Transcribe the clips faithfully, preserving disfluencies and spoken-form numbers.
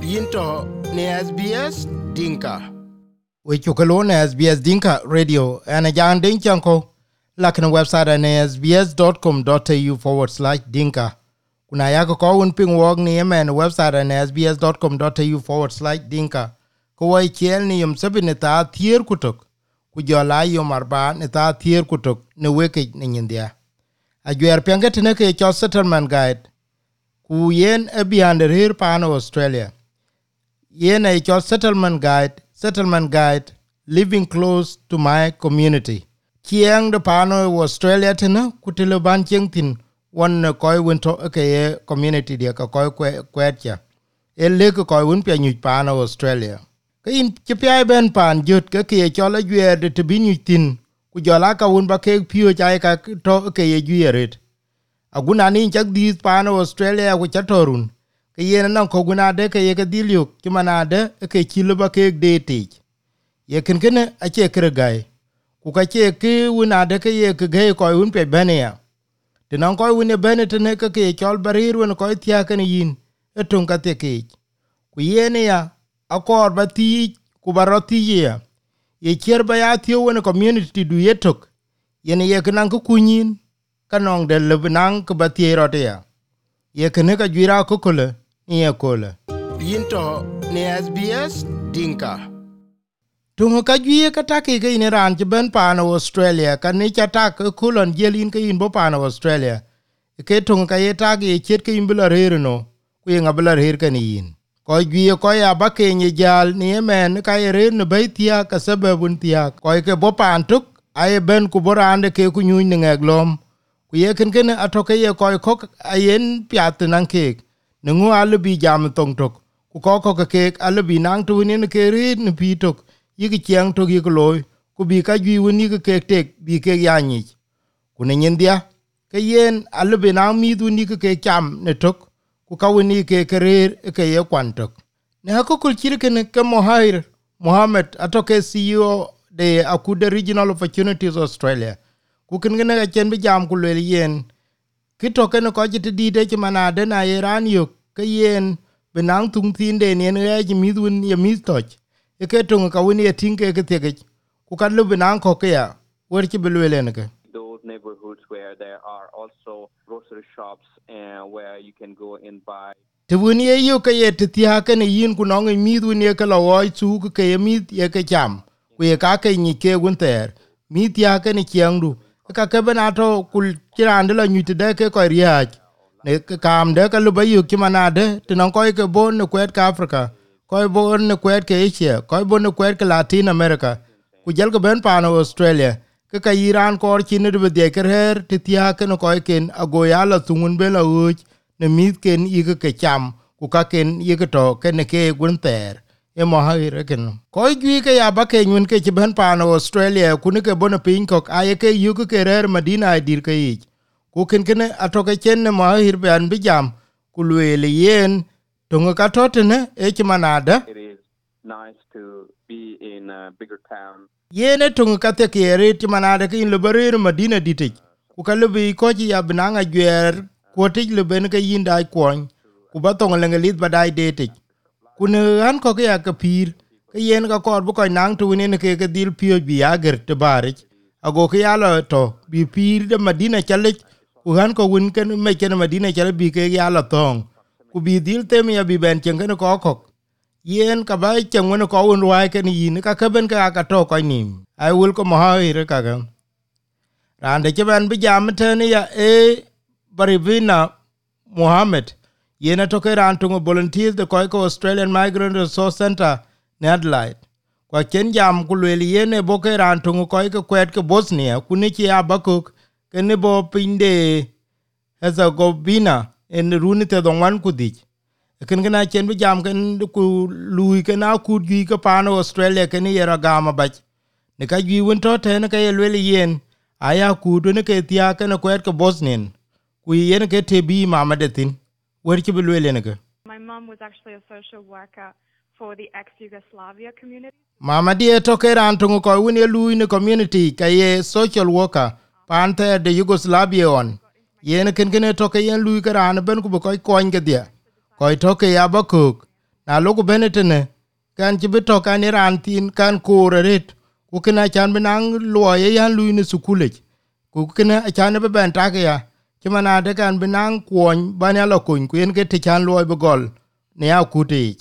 Yinto ne S B S Dinka. We chukalone S B S Dinka Radio and a jan ding chanko like na website at s b s dot com dot a u forward slash dinka. Kuna yako ko un ping wog ni ema na website at s b s dot com dot a u forward slash dinka. Ko wai kiel ni yum sabi ne ta thier kutok. Ku jola yum arba ne ta thier kutok ne weke ni nyindia. A juer pianget ne ke cho settlement guide. Ku yen e beyond here pano Australia. Yen e cho settlement guide, settlement guide, living close to my community. Kieng de pano Australia tena kutilo ban chieng tin one koi winto ke community dia ka koi kwetcha. E le ko koi win pia nyu pano Australia. Ka in chipia ben pan jut ka ke cho la yue de to bi nyu tin ku jola ka won ba ke pio chai ka to ke ye yueret. Aguna ni chak di pano Australia ku chatorun. Ke yen nan ko guna de ke ye ke dilyo ki manade ke kilo ba ke de ti. Ye ken ken a che kregai. Ku ka che ke wuna de ke ye ke ge ko un pe benia. De nan ko wune benet ne ke ke chol barir won ko tia ken yin etun ka te ke. Ku yen ya akor ba ti ku baroti ye. Ye cher ba ya ti won community du yetok. Yen ye ken ku kunyin kanong de lebnang ke ba ti rote ya. Ye ken ka jira ko kole ni ye kole. Yinto ne S B S Dinka. Tungo ka jwie ka taki ka ine ran che ben pano Australia ka ni cha tak kulon jelin ka in bo pano Australia. Ke tungo ka ye taki ye chet ka in bila rere no. Ku ye nga bila rere ka ni in. Ko jwie ko ya ba ke nye jal ni ye men ka ye rere no bay tia ka sebebun tia. Ko ye ke bo pantuk aye ben ku borande ke ku nyuny ni ngeglom. Ku ye ken ken atoke ye ko kok ayen piat nan kek. Nungu alubi jam tong tok. Ku ko ko kek alubi nang tu ni ke rit ni pitok. Yiki chiang to gi loy ku bi ka gi woni ke ke tek bi ke yanyi ku ne nyendia ke yen albe na mi du ni ke cham ne tok ku ka woni ke kerer ke ye kwantok ne ha ko kul chirke ne ke Mohair Mohammed atoke C E O de Akuda Regional Opportunities Australia ku ken ne ga chen bi jam ku le yen ki to ke ne ko jiti di de manade na Iran yo ke yen benang tung tin de ne ne ji mi du ni mi toch e ke tonga ka woni tinke ke tege ku kan lu binan ko ke ya wer ki belwele ne ke those neighborhoods where there are also grocery shops and where you can go and buy te woni e yo ke ye te tia ke ne yin ku no mi du ne ke lo oi su ke ye mi ye ke cham ku ye ka ke ni ke gun ter mi tia ke ne chiandu ka ke bana to kul kirande la nyute de ke ko riach ne ke kam de ka lu ba yu ki manade te non ko ke bon ne kwet ka Africa koi bon ne kwet ke Asia koi bon ne kwet ke Latin America ku jel ko ben pano Australia ke ka Iran kor chine de de kerer te tia ke no koi ken agoya la tungun be la uch ne mit ken yike ke cham ku ka ken yike to ke ne ke gunter e mo ha ire ken koi gi ke ya ba ke nyun ke ben pano Australia ku ne ke bon pin kok aye ke yuke ke rer Madina dir ke ich ku ken ken atoke chen ne mo ha ir ban bi jam ku le yen tunga ka totene e chimanada it is nice to be in a bigger town yene tunga ka te kere chimanada ke in lebarer Madina ditik ku ka lebi ko ji ya binanga gwer ko tik leben ka yinda kwon ku ba tonga lengelit badai detik ku ne an ko ya ka pir ke yen ka kor bu ko nang tu ne ke ke dil pio bi ager te barich ago ke ya lo to bi pir de Madina chale ku han ko win ken me ken Madina chale bi ke ya lo tong ku bi dil tem ya bi ben chen ken ko ko yen ka ba chen won ko won wa ken yin ka ka ben ka ka to ko nim ai wul ko ma ire ka ga rande che ben bi jam ten ya e Barivina Mohammed yen to ke ran to volunteers de ko ko Australian Migrant Resource Center ne Adelaide ko chen jam ku le yen e bo ke ran to ko ko kwet ke Bosnia ku ne chi abakuk ke ne bo pinde Herzegovina en runite don wan kudich ken gena chen bi jam ken ku lui ken a ku gi ka pano Australia ken yera gama bach ne ka gi won to te ne ka yelwe yen aya ku do ne ke tia ken ko et ko Bosnian ku yen ke te bi mama de tin wer ki belwele ne ke My mom was actually a social worker for the ex-Yugoslavia community. Mama die to ke ran to ko won ye lui ne community ka ye social worker pante de Yugoslavia on yen ken ken to ke yen lui ka ran ben ku ko ko nge dia ko to ke ya bakuk na loku benetene kan ci beto kan iran tin kan ko ret ku kena chan benang lo ye yan lu ni sukule ku kena chan be ben ta ya ci mana de kan benang kwon ban ya lo kun ku en ke te chan lo be gol ne ya ku te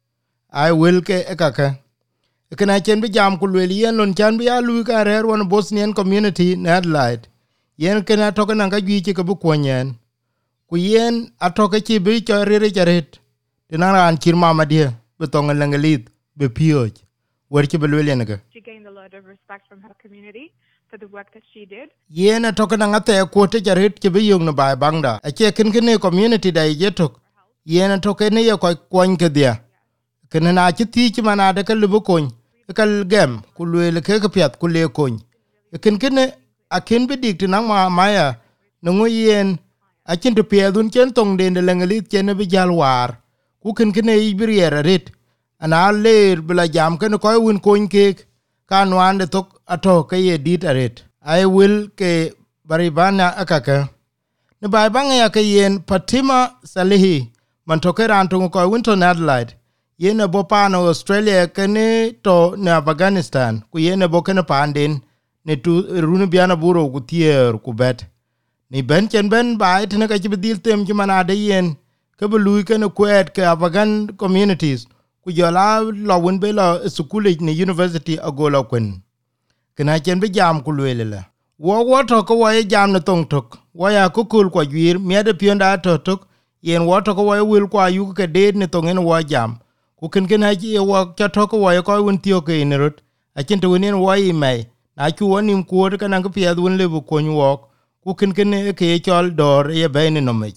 I will ke ekaka kena chen bi jam ku le yen lon chan bi ya lu ka rer won Bosnian community in Adelaide yen kena to kana ga gi ci ke bu kwonyen ku yen atoke ci bi cho rere charet tinara an kirma madie be tong lengelit be pioj wer ci be lelen ga She gained a lot of respect from her community for the work that she did. yen atoke na ngate ko te charet ci bi yung na bai bangda a che kin kin community dai jetok yen atoke ne ye ko kwon ke dia ken na ci ti ci mana de ka lubu kon kal gem ku le ke ke piat ku le kon ken ken a ken bi dik tinang ma maya no yen a chin to pia dun chen tong den de lengelit chen bi jal war ku ken ken e briere ret ana le bla jam ken ko un kon ke kan wan de tok ato ke ye dit aret I will ke baribana akaka ne bai bang ya ke yen Fatima Salehi man to ke ran to ko Winton Adelaide yen bo pa no Australia ken to ne Afghanistan ku yen bo ken pandin ne tu runu biana buro ku tier ku bet ni ben chen ben bai tene ka ci bidil tem ci mana de yen ke bu lui ken kwet ke Afghan communities ku jola lo won be lo school ni university agola kun kana chen bi jam ku lele wo wo to ko wo jam na tong tok wo ya ku kul ko gwir mi de pionda to tok yen wo to ko wo wil kwa yu ke de ni tong en wo jam ku ken ken ha ji wo ka to ko wo ko won tio ke ni rut a chen to wen wo yi mai na chu wonim ku ka nan ko pia dun le bu ko nyu ku ken ken ke chol dor ye be ni no me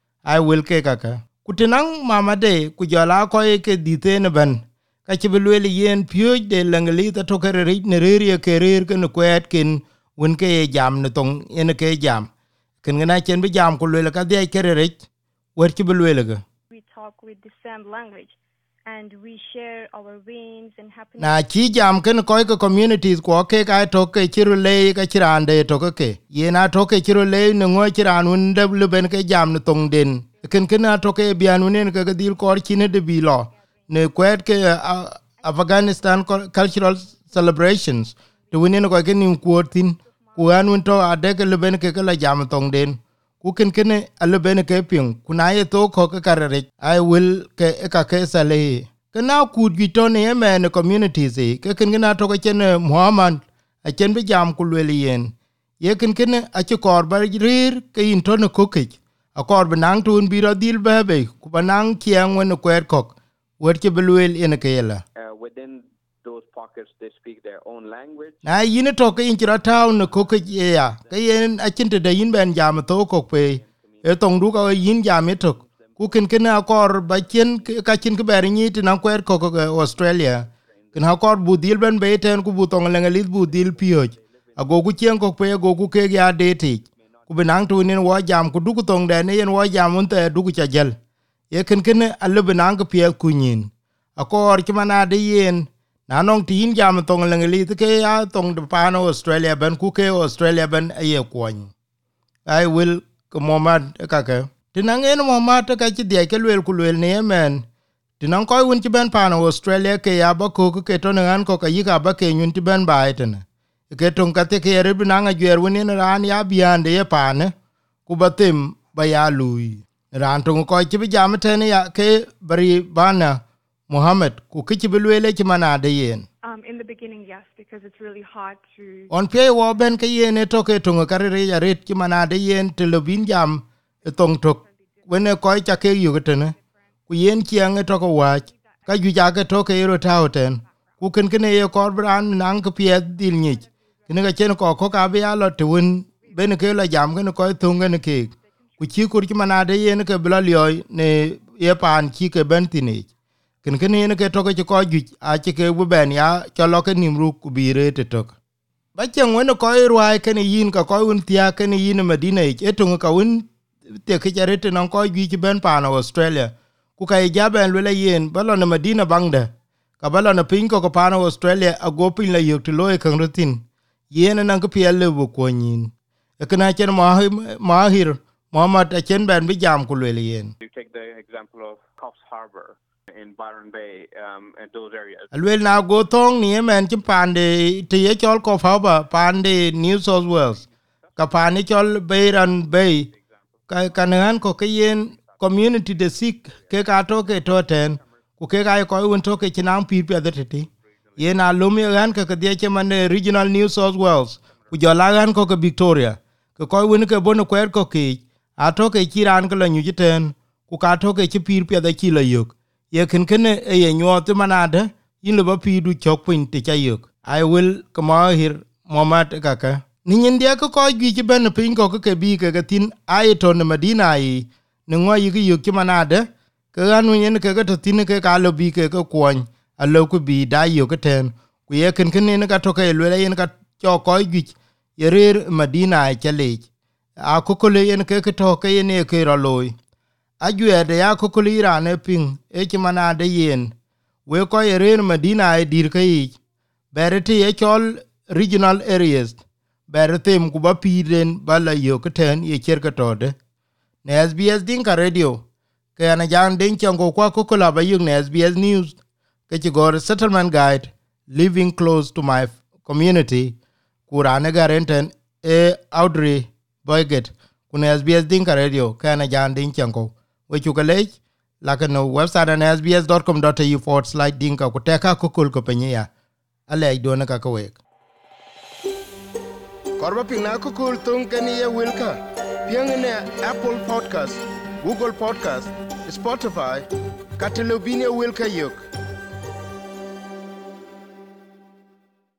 I will ke kaka ku tinang mama de ku jola ko ke dite ne ban ka ci belwele yen pio de langali ta to ke ri ne ri ke ri ke no kwet ken won ke jam ne tong en ke jam ken na chen bi jam ku le ka de ke ri wer ci belwele ga We talk with the same language and we share our wins and happiness. na ci jam ken ko ke communities ko ke ka to ke ci le ka ci rande to ke ye na to ke ci le ne ngo ci ran un de le ben ke jam ne tong den ken ken na to ke bianu ne ke dil ko ci ne de bi lo ne kwet ke uh, Afghanistan cultural celebrations to winin ko ke nim kuotin ku anun to ade ke le ben ke la jam tong den ku ken ken a le ben ke ping ku na ye to ko ke karere I will ke ka ke sale ke na ku gi to ne men communities e ke ken na to ke chen Muhammad a chen bi jam ku le yen ye ken ken a ci kor bar rir ke in to ne ko ke a kor benang tun bi ro dil bebe ku benang kiang wen kwet kok wer ke belwel en ke yela Uh, within those pockets, they speak their own language. na yin to ke in ra town ko ke ya ke yen a chin te de yin ben jam to ko pe e tong du ka yin jam to ku ken ken a kor ba chen ka chin ke ber ni ti na kwet ko ko Australia ken ha kor bu dil ben be ten ku bu tong le ngali bu dil pioj a go ku chen ko pe go ku ke ya de ti ku benang tu nin wo jam ku du ku tong de ne yen wo jam un te du ku cha jel ye ken ken a le benang ke pe ku nyin a kor ki mana de yen na nong tin jam tong lengeli ke ya tong de pano Australia ben ku ke Australia ben ye kwon I will ko momad ka ka tinang en momad ka ti de ke lel ku lel ne men tinang ko won ti ben pano Australia ke ya ba ko ke to nan ko ka yi ka ba ke nyun ti ben ba eten ke tong ka te ke re binanga gyer won en ran ya biande ye pane ku batim ba ya lui ran tong ko ti bi jam te ne ya ke bari bana Muhammad ku kichi bilwele chi mana de yen Um, in the beginning, yes, because it's really hard to. on pe wo ben ke yen to ke tunga karire ya ret chi mana de yen te lobin jam e tong tok wene ko cha ke yu gtene ku yen chiang to ko wa ka ju ja ke to ke ro ta hoten ku ken ken ye kor bran nang ke pie dil ni ken ga chen ko ko ka be alo te won ben ke la jam ken ko tunga ne ke ku chi kur chi mana de yen ke bla lyoy ne ye pan chi ke ben tini ken ken ne ke to ke ko ju a che ke bu ben ya cho lo ke nim ru ku bi re te tok ba chen wen ko ru ai ken yin ka ko un tia ken yin Medina e to ka un te ke jare te non ko ju ki ben pa no Australia ku ka ja ben le yen ba lo na Medina bangde ka ba lo na pin ko ko pa no Australia a go pin la yu te lo e kan rutin yen na ko pie le bu ko yin e kana chen mahir Muhammad a chen ben bi jam ku le yen You take the example of Coffs Harbour. in Byron Bay, um, and those areas. Alwel na go thong ni men chim pande te ye chol ko phaba pande New South Wales. Ka pande chol Byron Bay. Ka kanan ko kayen community de sik ke ka to ke to ten ku ke ga ko un to ke chinang pi pe de ti. Ye na lumi gan ka ke de che man regional New South Wales. Ku jo la gan ko ke Victoria. Ko ko un ke bono kwer ko ke a to ke chiran ko la nyu jiten ku ka to ke chi pi pe de chi la yok. Ye ken ken e ye nyot manade yin le ba pi du chok pin te chayuk I will come here momat kaka nin dia ko ko gi ci ben pin ko ke bi ke tin ay to ne Medina yi ne ngo yi yuk ci manade ke anu yen ke ga tin ke ka lo bi ke ko kwon a lo ku bi da yu ke ten ku ye ken ken ne ka to ke le yen ka cho ko gi ye rer Medina chale a ko ko le yen ke ke to ke ne ke ro loy ajue de ya kokoli rane ping e chimana de yen we ko yeren Medina e dir kai bereti e chol regional areas beretem ku ba piden bala yo keten ye cherka tode ne S B S Dinka Radio ke ana jan den chango kwa kokola ba yung ne S B S News ke chigor settlement guide living close to my community kurane garenten e Audrey Boyget ku ne S B S Dinka Radio ke ana jan den chango we chukalej laka no website an s b s dot com dot a u forward slash dinka kuteka kukul ko penya ale idona ka kawek Korba pina kukul tung kani ye wilka. Piang ne Apple Podcast, Google Podcast, Spotify, Catalubinia wilka yok.